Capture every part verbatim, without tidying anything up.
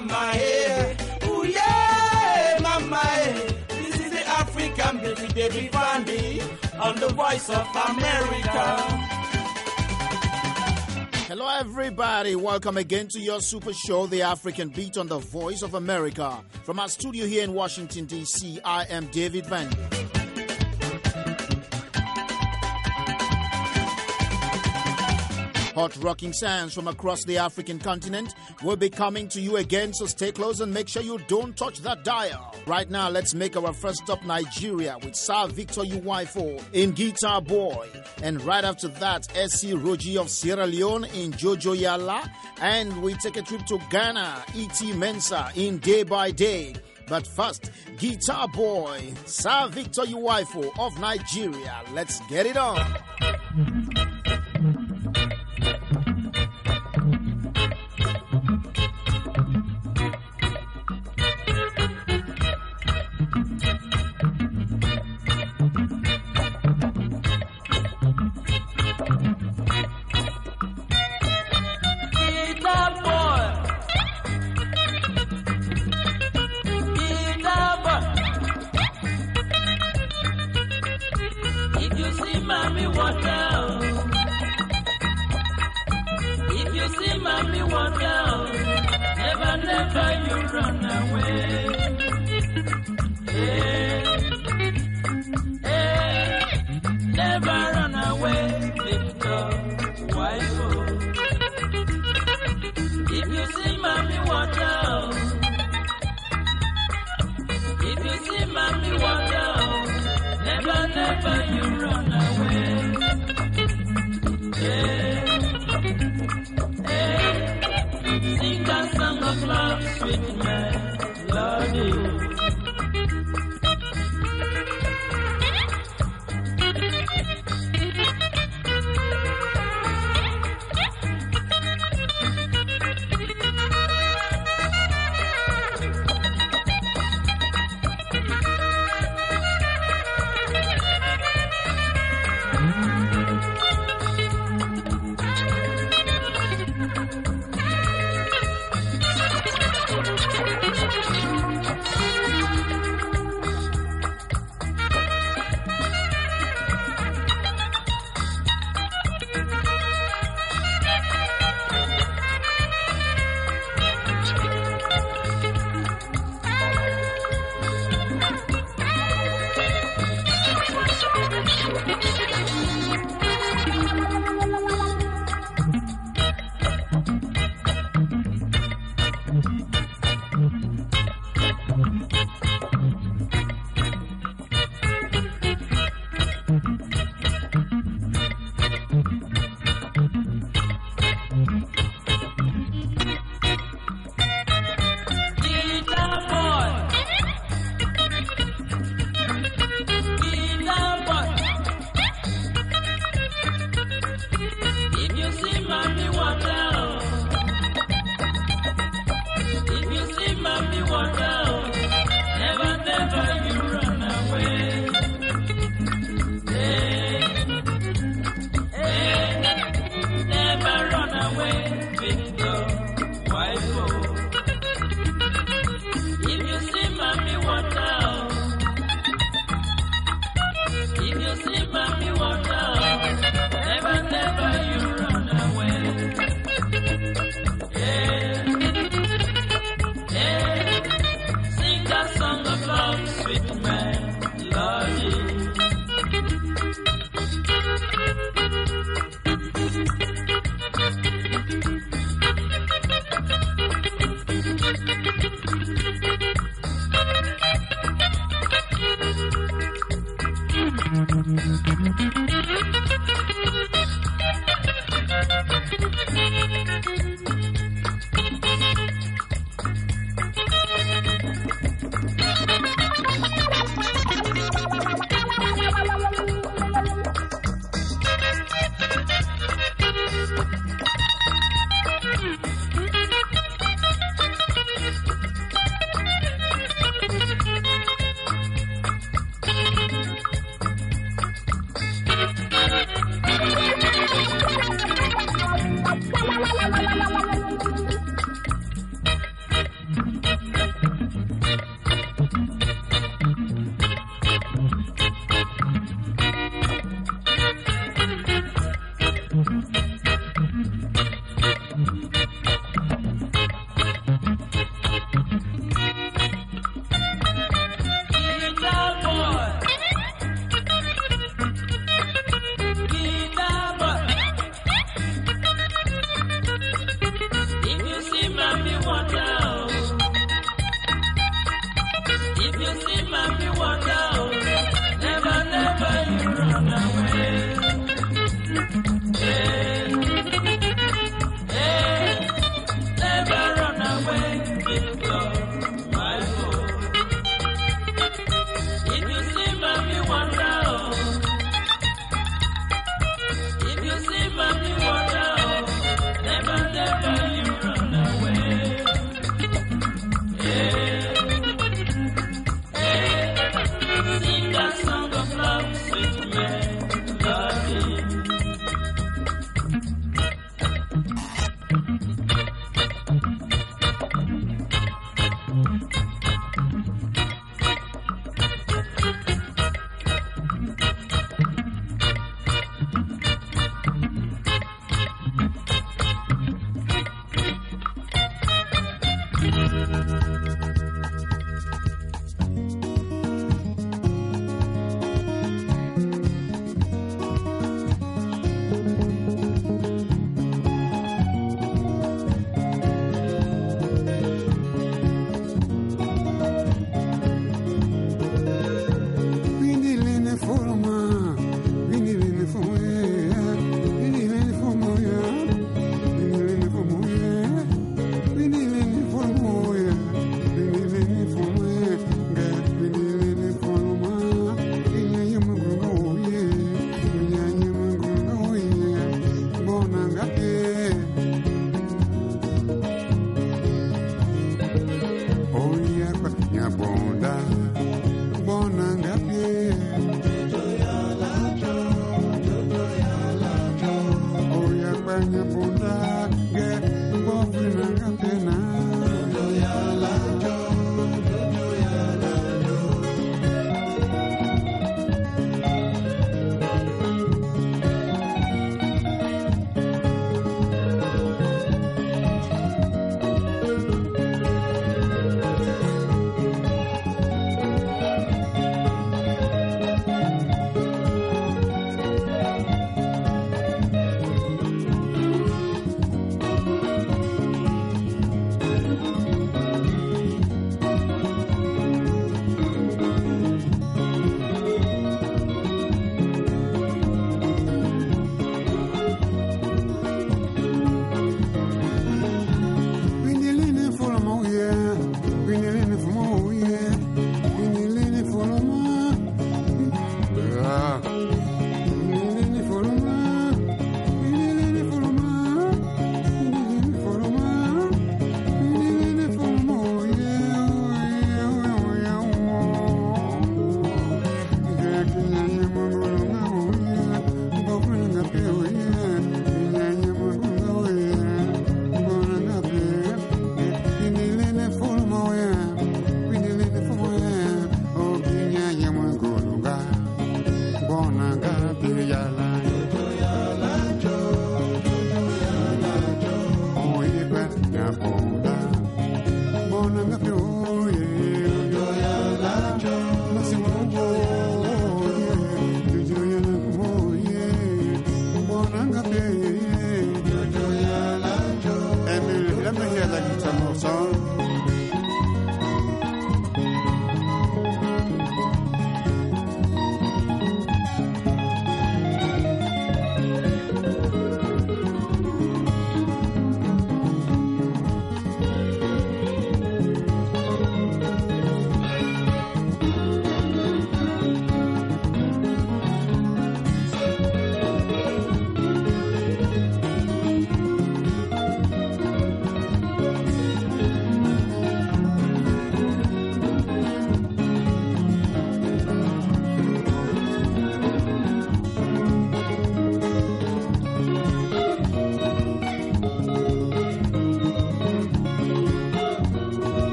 mama, eh. Ooh, yeah, mama, eh. This is the African beauty, David Vandy, on the Voice of America. Hello, everybody. Welcome again to your super show, The African Beat on the Voice of America. From our studio here in Washington, D C, I am David Vandy. Hot rocking sounds from across the African continent will be coming to you again, so stay close and make sure you don't touch that dial. Right now, let's make our first stop Nigeria with Sir Victor Uwaifo in Guitar Boy. And right after that, S C Roji of Sierra Leone in Jojo Yala. And we take a trip to Ghana, E T Mensa in Day by Day. But first, Guitar Boy, Sir Victor Uwaifo of Nigeria. Let's get it on.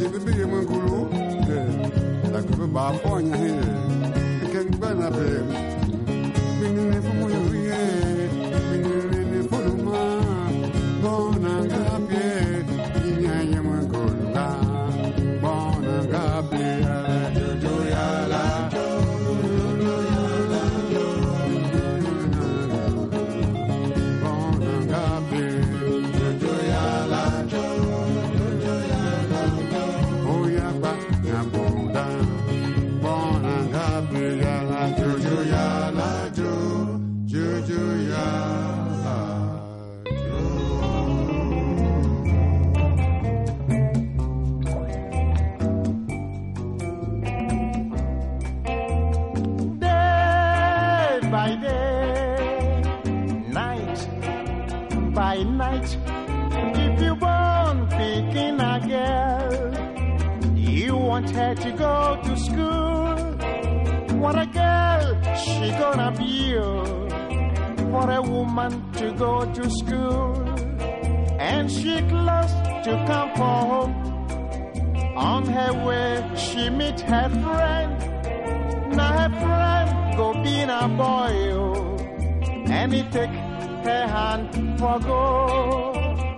bibi mangulu la ko ba ponya he ken bana be binne fu mo ye binne fu ma bona gabe inya ye mangulu la bona gabe jojo ya la by night. If you born picking a girl, you want her to go to school. What a girl she gonna be, oh, for a woman to go to school. And she close to come home. On her way she meet her friend. Now her friend go be a boy, oh, and he take her hand for go.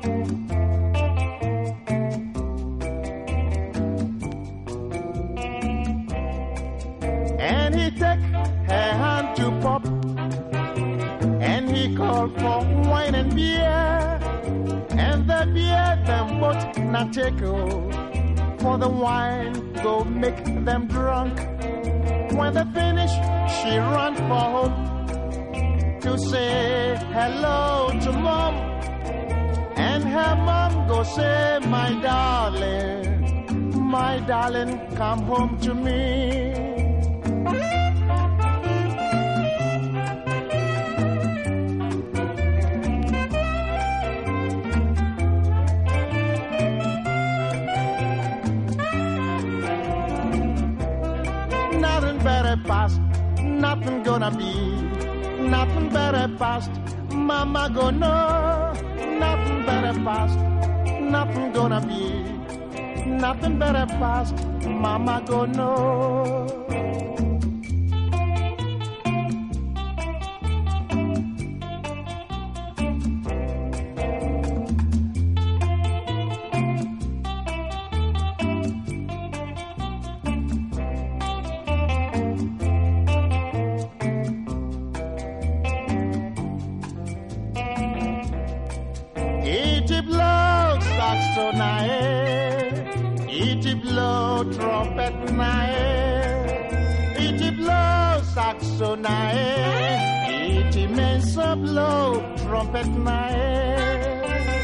And he take her hand to pop, and he called for wine and beer. And the beer them both not take, oh, for the wine go make them drunk. When they finish, she run for home to say hello to mom. And her mom go say, my darling, my darling, come home to me. Nothing better past, nothing gonna be. Nothing better past, mama go know. Nothing better past, nothing gonna be. Nothing better past, mama go know. Iti blow saxo nae, iti blow trumpet nae, iti blow saxo nae, iti mensa blow trumpet nae.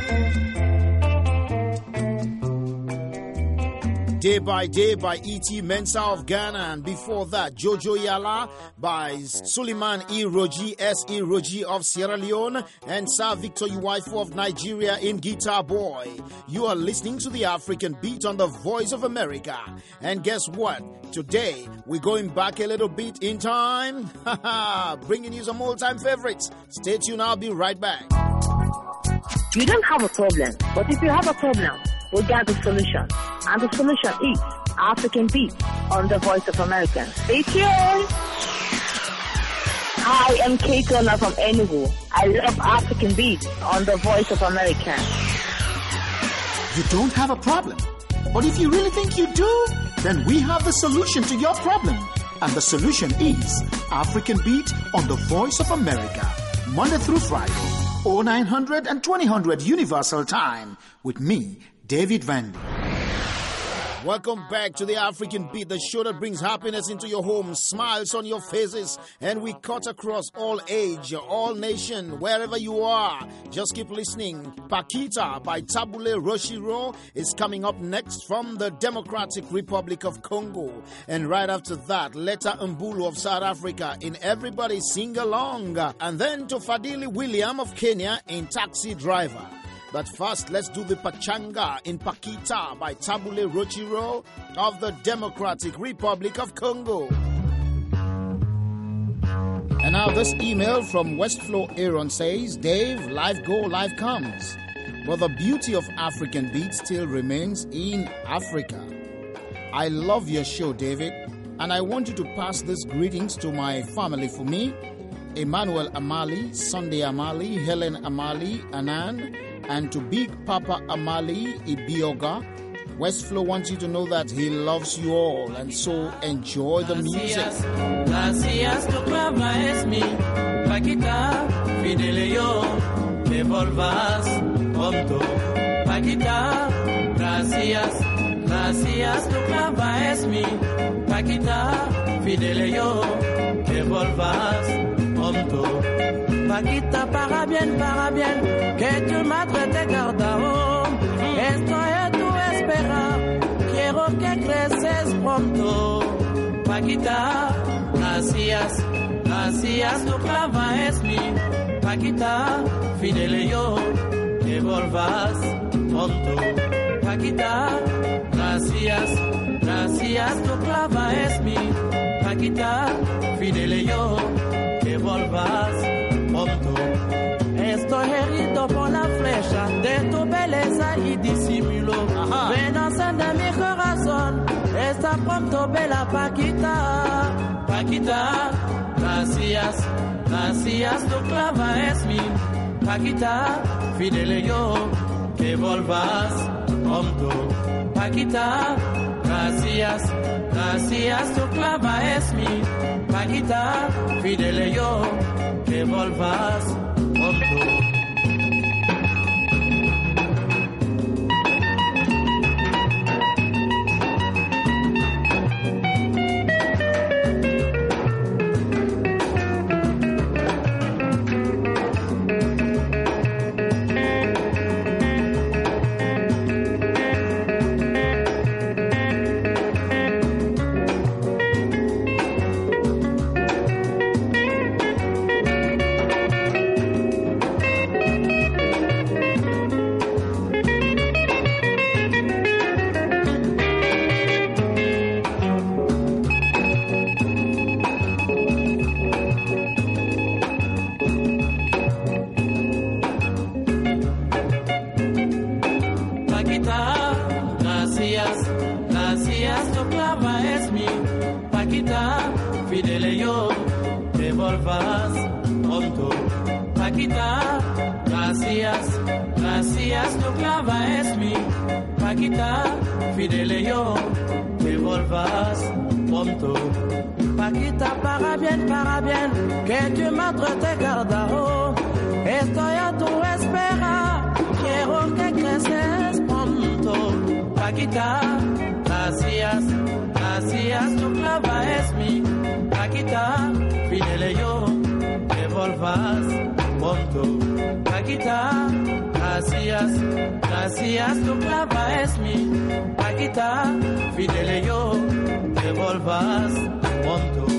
Day by Day by E T Mensa of Ghana, and before that Jojo Yala by Suleiman E. Roji, S. E. Roji of Sierra Leone, and Sir Victor Uwaifo of Nigeria in Guitar Boy. You are listening to the African Beat on the Voice of America. And guess what? Today we're going back a little bit in time, bringing you some old-time favorites. Stay tuned, I'll be right back. You don't have a problem, but if you have a problem, we got the solution. And the solution is African Beat on the Voice of America. Stay tuned. I am Keitona from Enugu. I love African Beat on the Voice of America. You don't have a problem, but if you really think you do, then we have the solution to your problem. And the solution is African Beat on the Voice of America. Monday through Friday, oh nine hundred and twenty hundred Universal Time. With me, David Vandy. Welcome back to the African Beat, the show that brings happiness into your home, smiles on your faces, and we cut across all age, all nation, wherever you are. Just keep listening. Paquita by Tabule Roshiro is coming up next from the Democratic Republic of Congo. And right after that, Letta Mbulu of South Africa in Everybody Sing Along. And then to Fadili William of Kenya in Taxi Driver. But first, let's do the Pachanga in Paquita by Tabule Rochiro of the Democratic Republic of Congo. And now this email from Westflow Aaron says, Dave, life go, life comes. But the beauty of African beats still remains in Africa. I love your show, David, and I want you to pass these greetings to my family for me. Emmanuel Amali, Sunday Amali, Helen Amali, Anan, and to Big Papa Amali Ibioga. Westflow wants you to know that he loves you all, and so enjoy the music. Gracias, tu clava es mi Paquita, Fidelio, que volvas pronto. Paquita, gracias, gracias, tu clava es mi Paquita, Fidelio, que volvas pronto. Paquita, para bien, para bien, que tu madre te guarda. Estoy a tu espera, quiero que creces pronto. Paquita, gracias, gracias, tu clava es mi Paquita, Fidelio, que volvas pronto. Paquita, gracias, gracias, tu clava es mi Paquita, Fidelio, que volvas pronto. Estoy herido por la flecha de tu belleza y disimulo. Venanza de mi corazón, está pronto bella Paquita. Paquita, gracias, gracias, tu clava es mi Paquita, Fidelio, que volvas pronto. Paquita, gracias, gracias, tu clava es mi Paquita, Fidelio, que volvas pronto. Fidelio, que volvas pronto. Paquita, gracias, gracias, tu clava es mi Paquita, Fidelio, que volvas pronto. Paquita, para bien, para bien, que tu madre te guarda. Estoy a tu espera, quiero que creces pronto. Paquita, gracias, gracias, tu clava es mi Paquita, Fidelio, que volvas pronto. Paquita, gracias, gracias, tu clava es mi Paquita, Fidelio, que volvas pronto.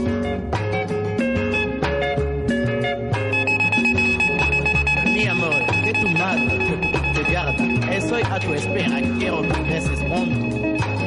Mi amor, que tu madre te, te guarda. Estoy a tu espera, quiero que creces pronto.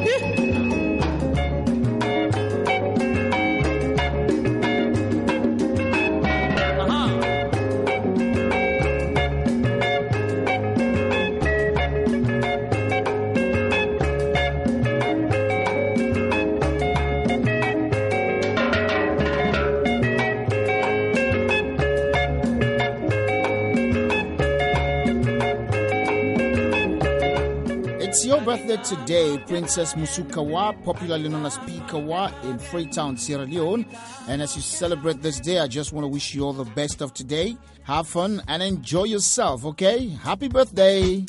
It's your birthday today, Princess Musukawa, popularly known as Pikawa in Freetown, Sierra Leone. And as you celebrate this day, I just want to wish you all the best of today. Have fun and enjoy yourself, okay? Happy birthday!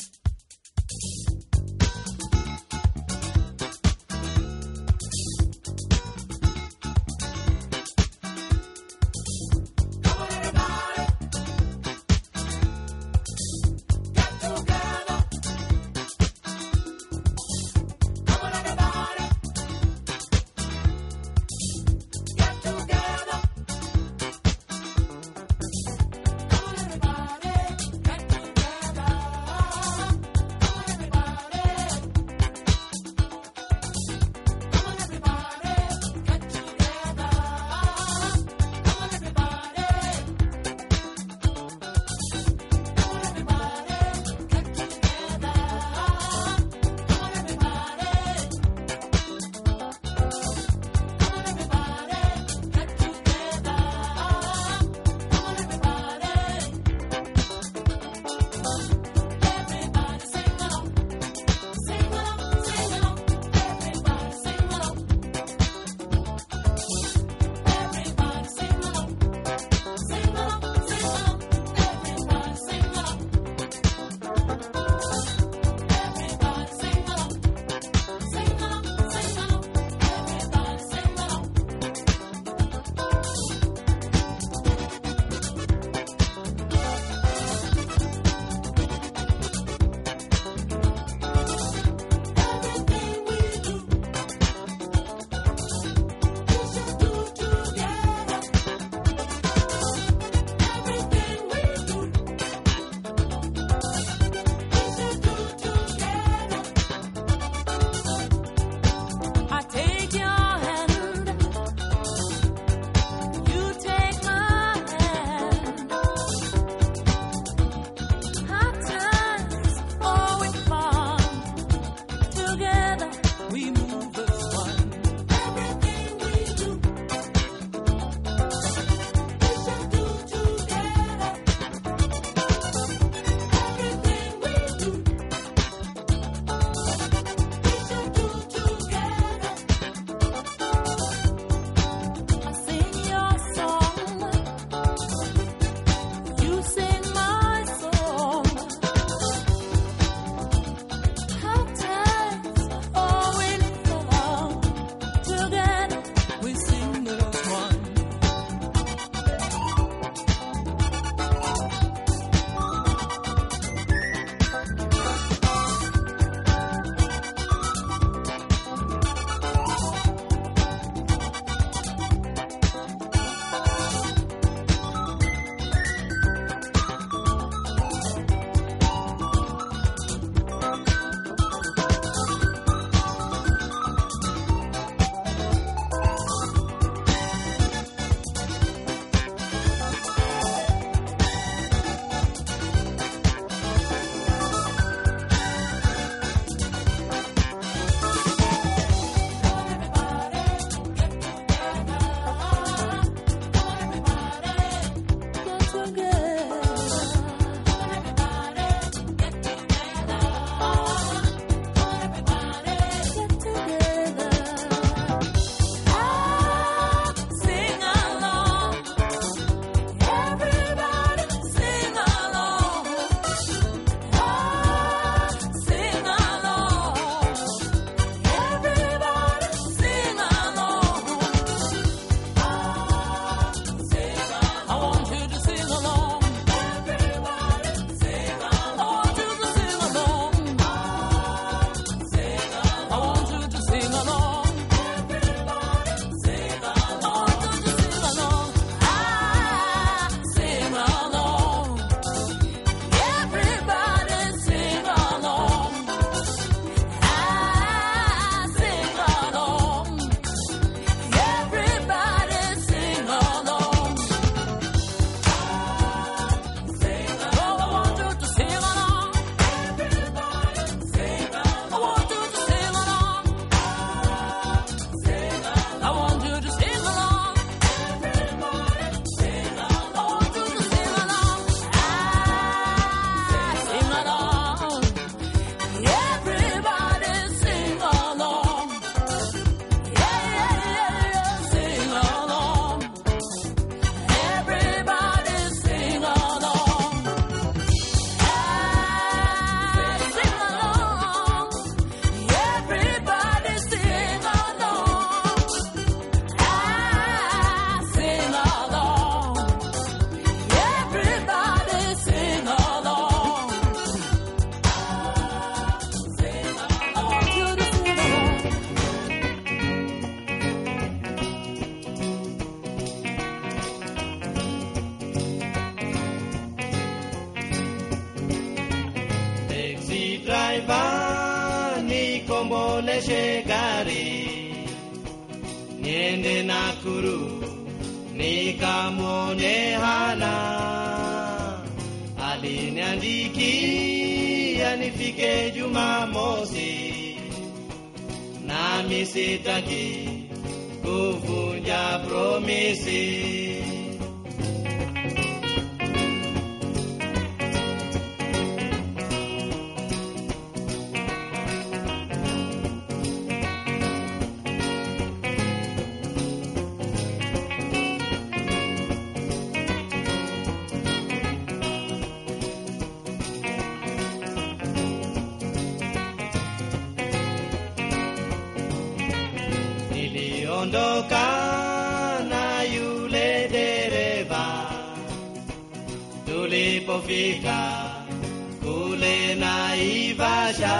nioneshe gari, niende Nakuru nikamwone Hana. Aliniandikia nifike Jumamosi, nami sitaki kuvunja promisi. Niliondoka na yule dereva, tulipofika kule Naivasha,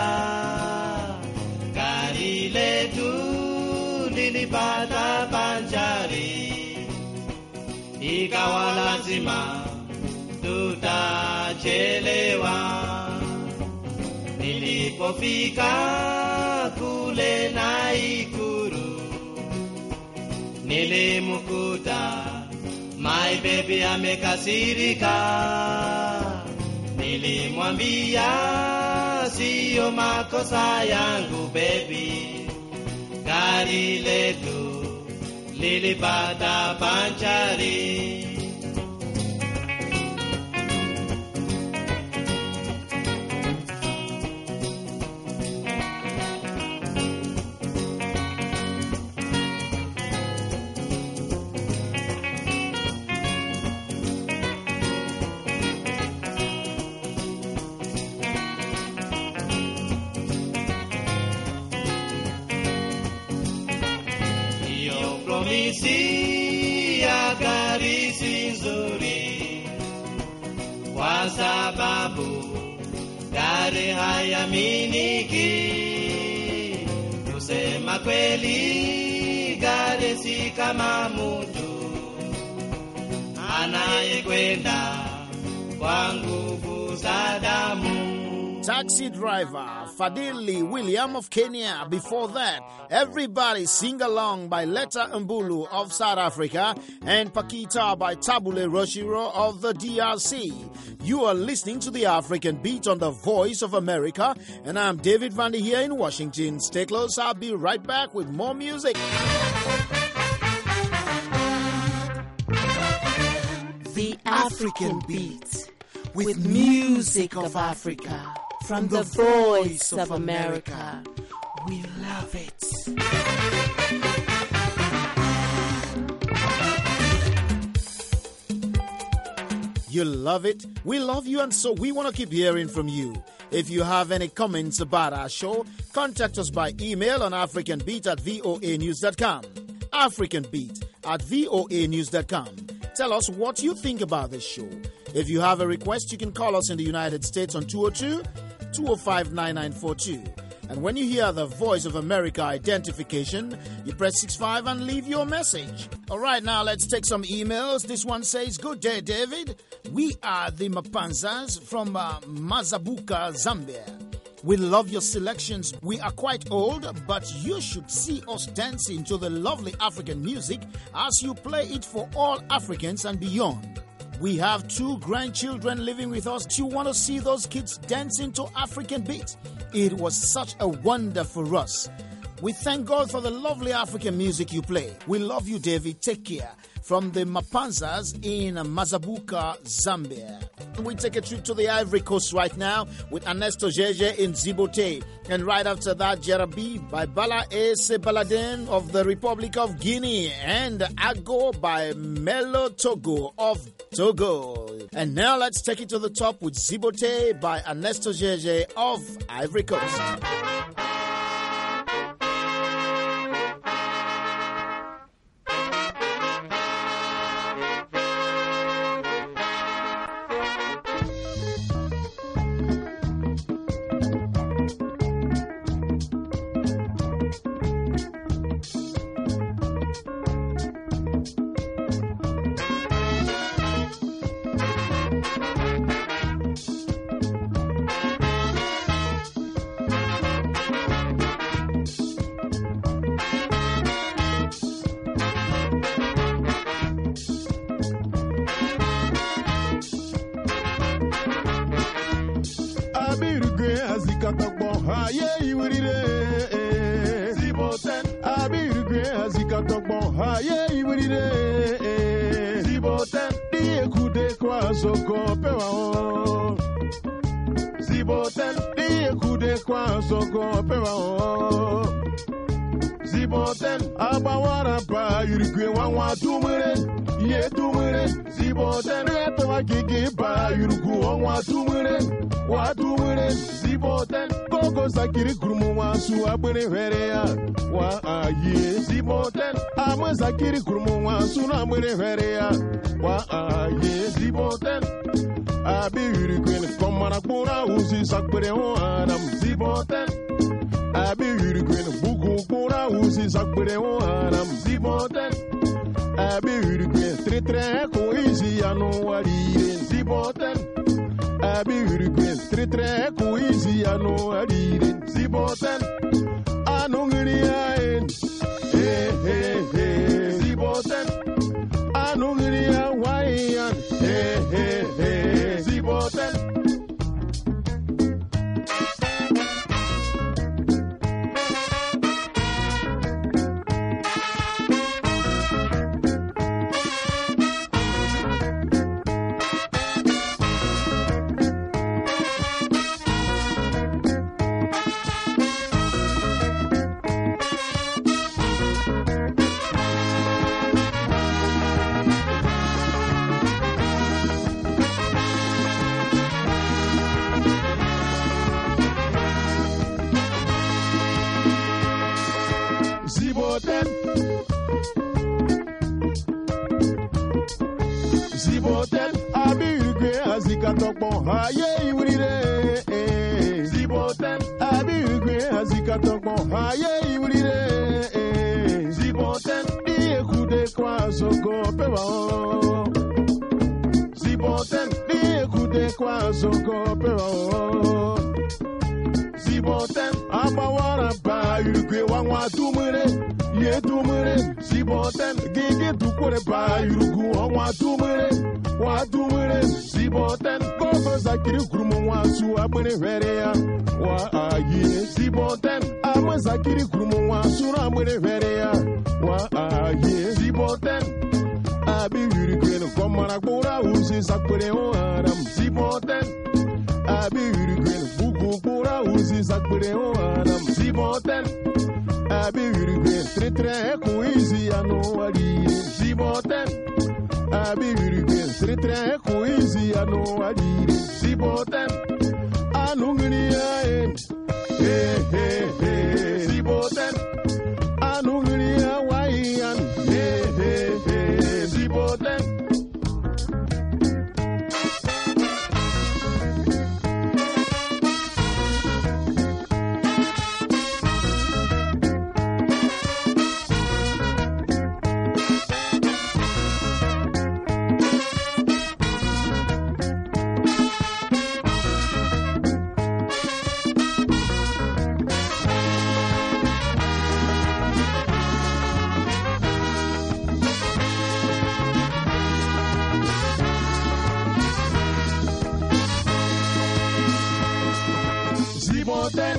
gari letu lilipata panchari, ikawa lazima tutachelewa. Nilipofika kule Naikuru, nilimkuta my baby amekasirika. Nilimwambia siyo makosa yangu baby, gari letu lilipata panchari. Promisi ya gari si nzuri, kwa sababu gari hayaminiki. Kusema kweli, gari si kama mtu anayekwenda kwa nguvu za damu. Taxi driver Fadili William of Kenya. Before that, Everybody Sing Along by Letta Mbulu of South Africa and Pakita by Tabule Roshiro of the D R C. You are listening to the African Beat on the Voice of America, and I'm David Vandy here in Washington. Stay close, I'll be right back with more music. The African Beat, with music of Africa. From the Voice of America, we love it. You love it? We love you, and so we want to keep hearing from you. If you have any comments about our show, contact us by email on africanbeat at voa news dot com. africanbeat at voa news dot com. Tell us what you think about this show. If you have a request, you can call us in the United States on two oh two, two oh five, nine nine four two. And when you hear the Voice of America identification, you press six five and leave your message. All right, now let's take some emails. This one says, "Good day, David. We are the Mapanzas from uh, Mazabuka, Zambia. We love your selections. We are quite old, but you should see us dancing to the lovely African music as you play it for all Africans and beyond. We have two grandchildren living with us. You want to see those kids dancing to African beats? It was such a wonder for us. We thank God for the lovely African music you play. We love you, David. Take care." From the Mapanzas in Mazabuka, Zambia. We take a trip to the Ivory Coast right now with Ernesto Jeje in Djibouti. And right after that, Jarabi by Bala Ese Baladin of the Republic of Guinea. And Ago by Melo Togo of Togo. And now let's take it to the top with Djibouti by Ernesto Jeje of Ivory Coast. ha ye ibride ziboten die kude kwa soko pewa o ziboten die kude kwa soko pewa o ziboten abawara pa yurikwe wanwa tumure ye tumure ziboten etwa kiki pa yurku wanwa tumure wa tumure ziboten koko sakiri kurumu wasu abere verea wa aye ziboten ama sakiri kurumu wasu na abere verea wa aye ziboten abi yurikwe komara kura usi sakbere o adam ziboten abi yurikwe buku kura usi sakbere o adam ziboten abi yurikwe tre tre ko isi anu wari ziboten abi yurikwe tre tre ko isi anu wari ziboten anu ngiri aen eh eh eh ziboten anu ngiri awaian eh eh eh ziboten Ziboten Ziboten abirigwe azikatokpon haye iwrire Ziboten abirigwe azikatokpon haye iwrire Ziboten die kude kwa soko pewa Ziboten die kude kwa soko pewa Ziboten abawara pa yurikwe wanwa tumure ye tumure Ziboten gege tukure pa yurugu wanwa tumure wa tumure Ziboten gogo zakiri kurumu wasu abere verea wa aye Ziboten ama zakiri kurumu wasu na abere verea wa aye Ziboten abi yurikwe komara kura usi sakure o adam Ziboten abi yurikwe buku kura usi sakure o adam Ziboten abi yurikwe tre tre ko isi anu wari Ziboten abi yurikwe tre tre ko isi anu wari Ziboten anu ngiri aen eh eh eh Ziboten anu ngiri awaian eh eh eh Ziboten Ziboten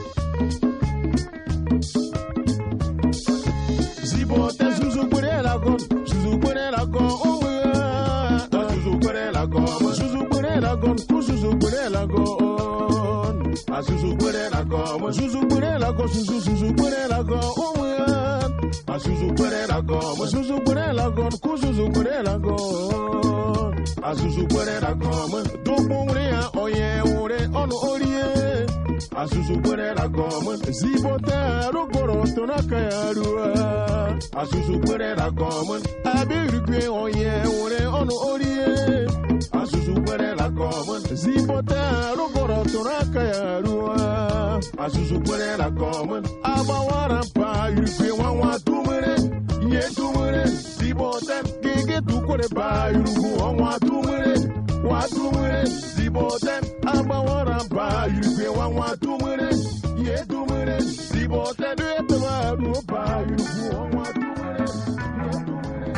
Ziboten Suzu pere la gon Suzu pere la gon oh yeah Suzu pere la gon Suzu pere la gon Suzu pere la gon Suzu pere la gon Suzu pere la gon Suzu Suzu pere la gon oh yeah Suzu pere la gon Suzu pere la gon Suzu pere la gon Suzu pere la gon Dokumria oye ore onu orie Asusu pere la gomme Ziboten rogoro tonaka yarua Asusu pere la gomme Abirikwe oye ore onu orie Asusu pere la gomme Ziboten rogoro tonaka yarua Asusu pere la gomme Abawara pa yurikwe wanwa tumure Ye tumure Ziboten gege tukore pa yurugu wanwa tumure Wa tumure Ziboten abawara pa yurikwe wanwa tumure ye tumure Ziboten etwa do pa yurugu wanwa tumure ye tumure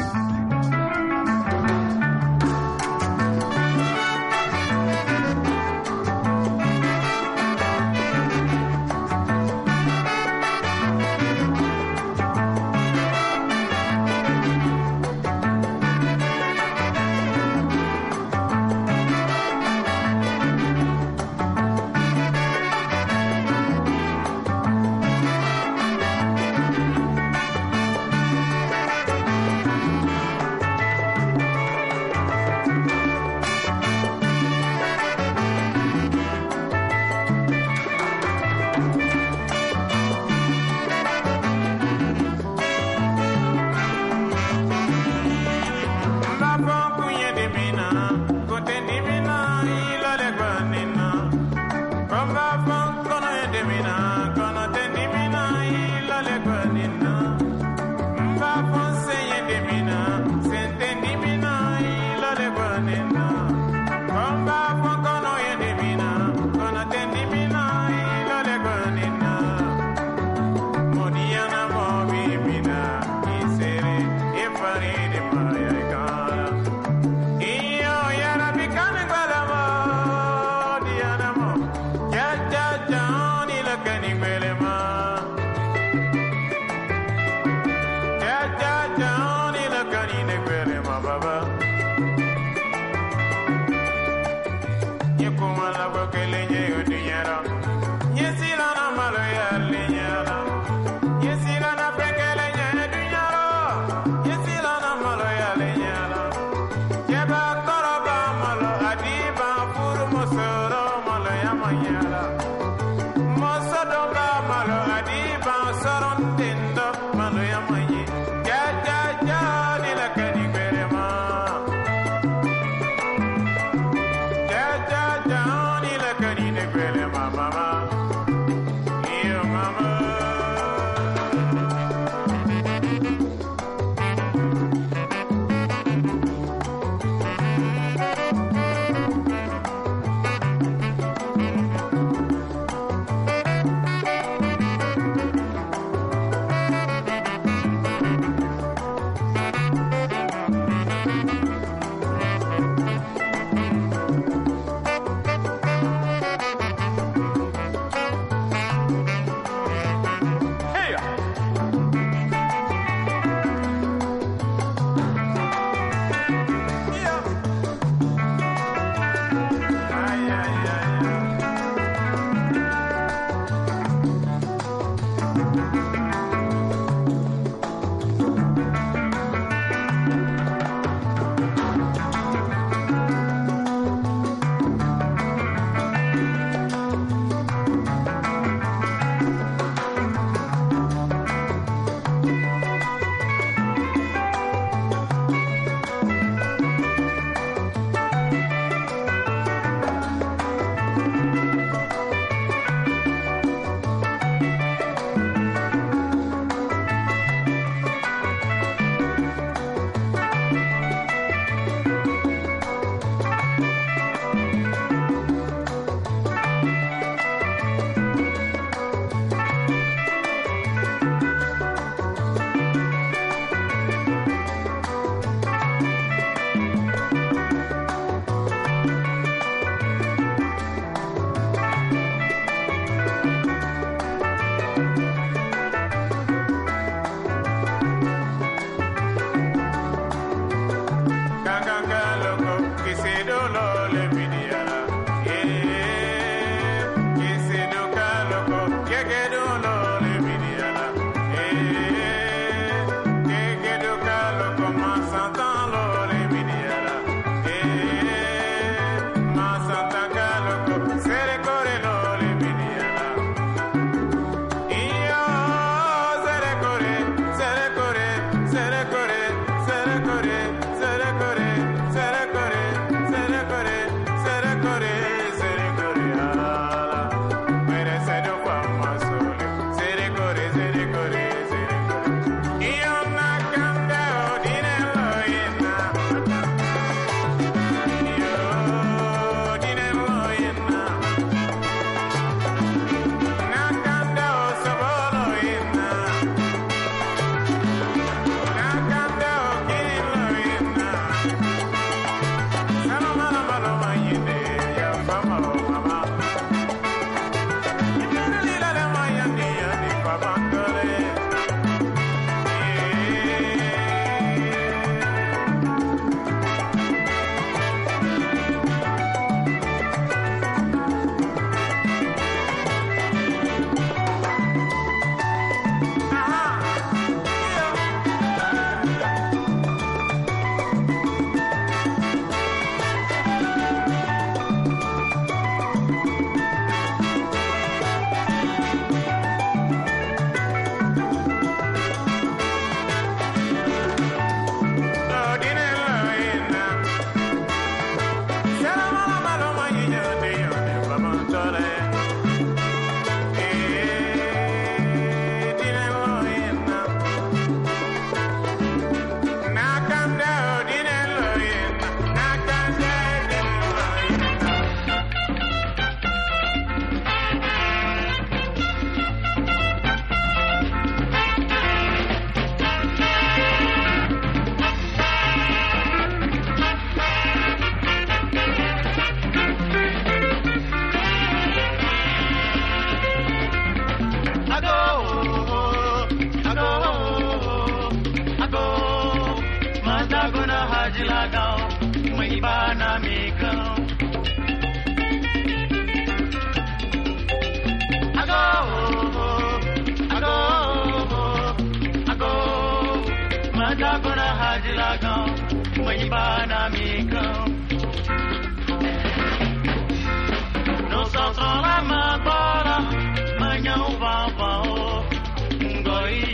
Nós só la matora, manhã o vavão, ngoi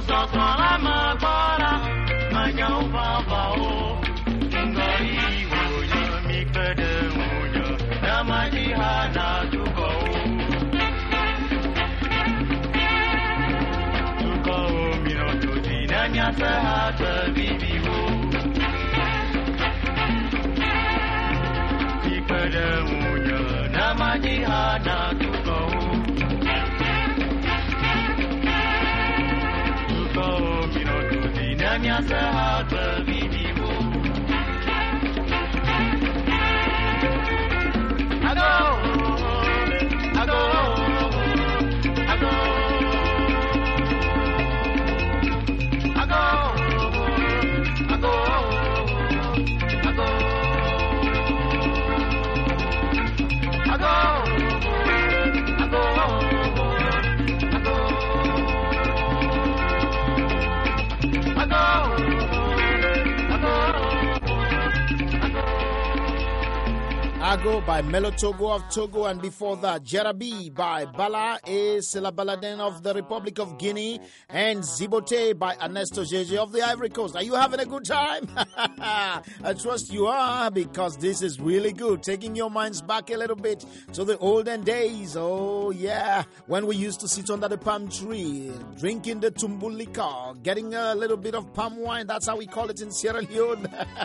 Ago by Melo Togo of Togo, and before that, Jarabi by Bala A. Silabaladen of the Republic of Guinea, and Zibote by Ernesto Jeje of the Ivory Coast. Are you having a good time? I trust you are, because this is really good, taking your minds back a little bit to the olden days. Oh yeah, when we used to sit under the palm tree, drinking the tumbulika, getting a little bit of palm wine. That's how we call it in Sierra Leone.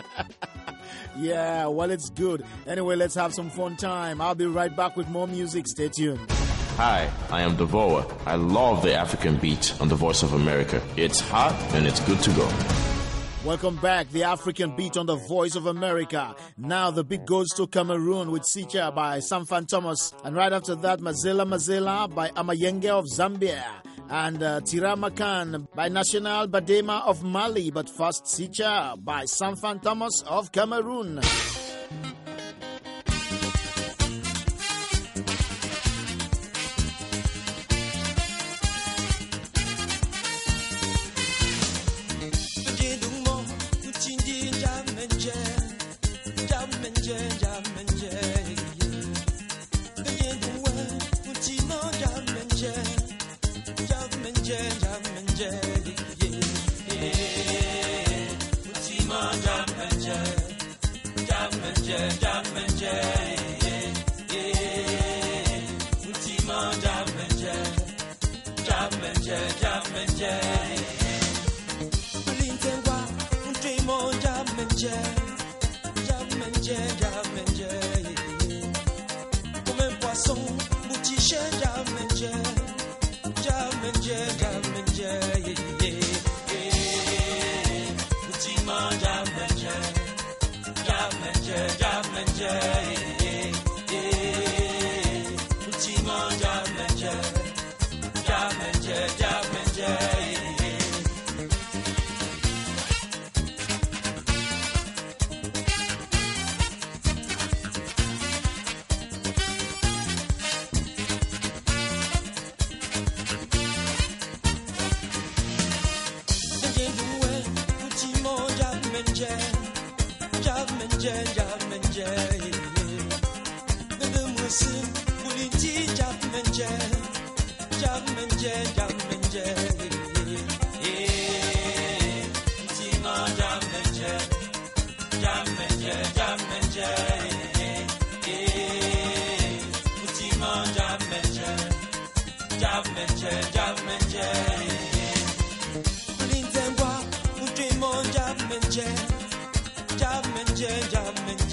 Yeah, well, it's good. Anyway, let's have some fun time. I'll be right back with more music. Stay tuned. Hi, I am Devoa. I love the African beat on the Voice of America. It's hot and it's good to go. Welcome back, the African beat on the Voice of America. Now the beat goes to Cameroon with Sicha by Sanfan Thomas. And right after that, Mazela Mazela by Amayenge of Zambia. And uh, Tiramakan by National Badema of Mali. But first, Sicha by Sanfan Thomas of Cameroon. Jam, jam, jam,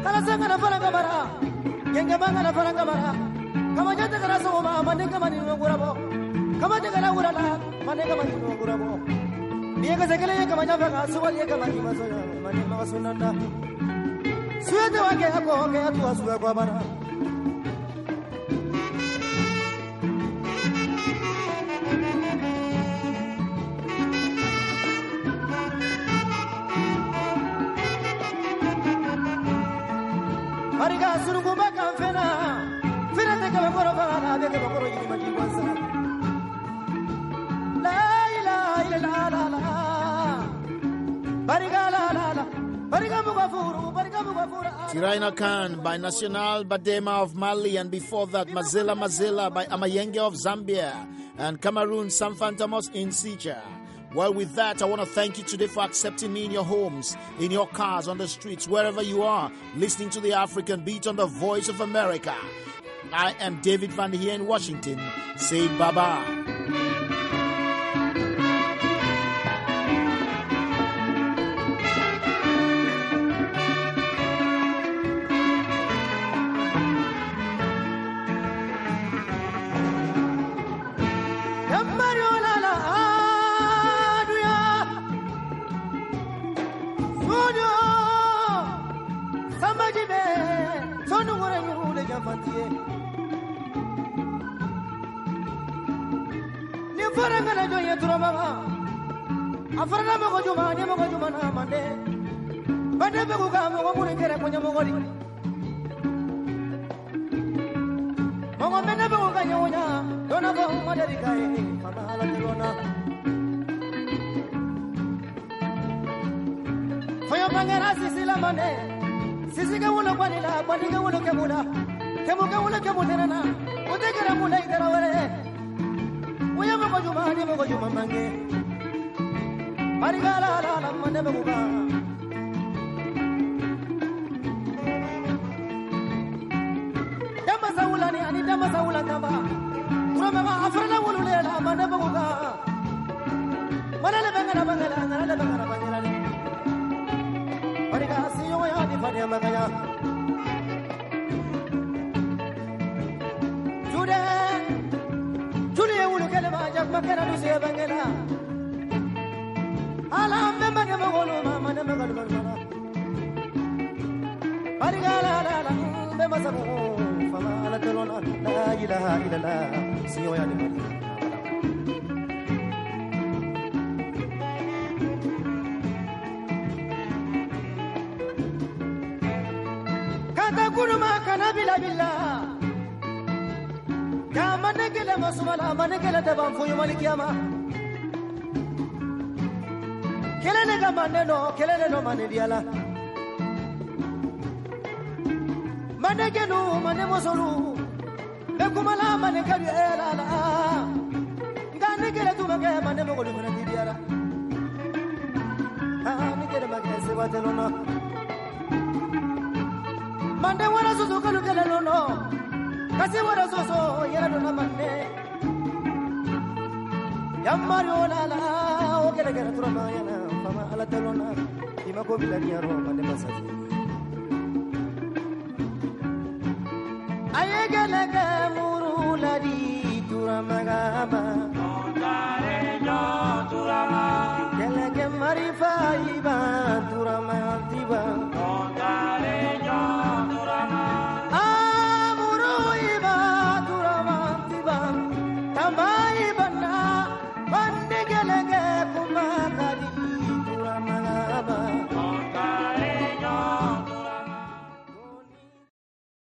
Kalasanga na fara kabara. Genge banga na fara kabara. Kama jata kara soma mane kama ni ngurabo. Kama jata kara urala mane kama ni ngurabo. Dia ka sekele kama java ka suwal ye kama ni masoya mane masunanda. Suya te wake ako ke atu asuga kwa bara. Mariga surugu baka fena fena te kama koro bana de kama koro yini maji wansa la ilaha illa la la Bariga la la la Bariga mugafuru Bariga mugafuru Tiraina Khan by National Badema of Mali, and before that Mazela Mazela by Amayenge of Zambia, and Cameroon Samfantamos in Sicha. Well, with that, I want to thank you today for accepting me in your homes, in your cars, on the streets, wherever you are, listening to the African Beat on the Voice of America. I am David Van here in Washington, saying bye-bye. Ni faranga na joye turamaga afarana mo juma ni mo juma na mande bande be ko ga mo mo kere ko nyamo goli mo mo mena be ko ga nyonya dona bo mo dari kai mama ala dirona foyo bangera sisi la mande sisi ga wona kwani la kwani ga wona kemuna kemu ga wona kemuna na o te kere mo lai dara wale Oya mo juma ni mo juma mange Mariga la la la mande be ko ga Dama saula ni ani dama saula tamba Roma ma afrala wulu le la mande be ko ga Manale bangana bangala ngala bangana bangala Mariga si yo ya ni fanya magaya Jude Julia wulu kele ma jak makana du se bangala Ala ambe mange mo wulu ma mande be ko bangala Mariga la la la be masabu fama ala telona la ilaha illallah si yo ya ni Kata kuruma kana bila bila Ya manekele masumala manekele taban fuyu malikiyama Kelene ga maneno kelene no manediala Manekenu manemosolu Bekumala manekali ela la Nganekele tumage manemogolu manediala Ah nikele magese watelona Mande wara susu kalu kele lono Kasi wara soso yera dona mande Yammario la la o kele kele turama yana Fama ala telona Ima ko bilani yaro mande masaji Ayegele ke muru ladi turama gama Ondare no turama Kele ke marifa iba